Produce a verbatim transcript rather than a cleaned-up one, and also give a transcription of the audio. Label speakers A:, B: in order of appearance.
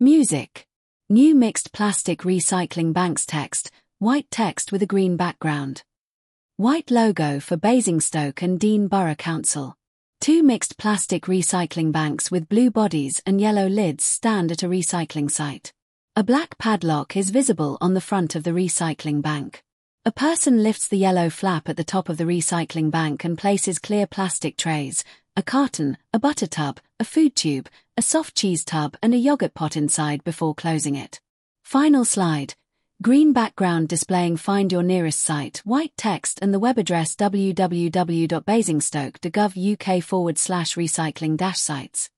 A: Music. New mixed plastic recycling banks text, white text with a green background. White logo for Basingstoke and Deane Borough Council. Two mixed plastic recycling banks with blue bodies and yellow lids stand at a recycling site. A black padlock is visible on the front of the recycling bank. A person lifts the yellow flap at the top of the recycling bank and places clear plastic trays, a carton, a butter tub, a food tube, a soft cheese tub and a yogurt pot inside before closing it. Final slide. Green background displaying find your nearest site, white text and the web address w w w dot basingstoke dot gov dot u k forward slash recycling dash sites.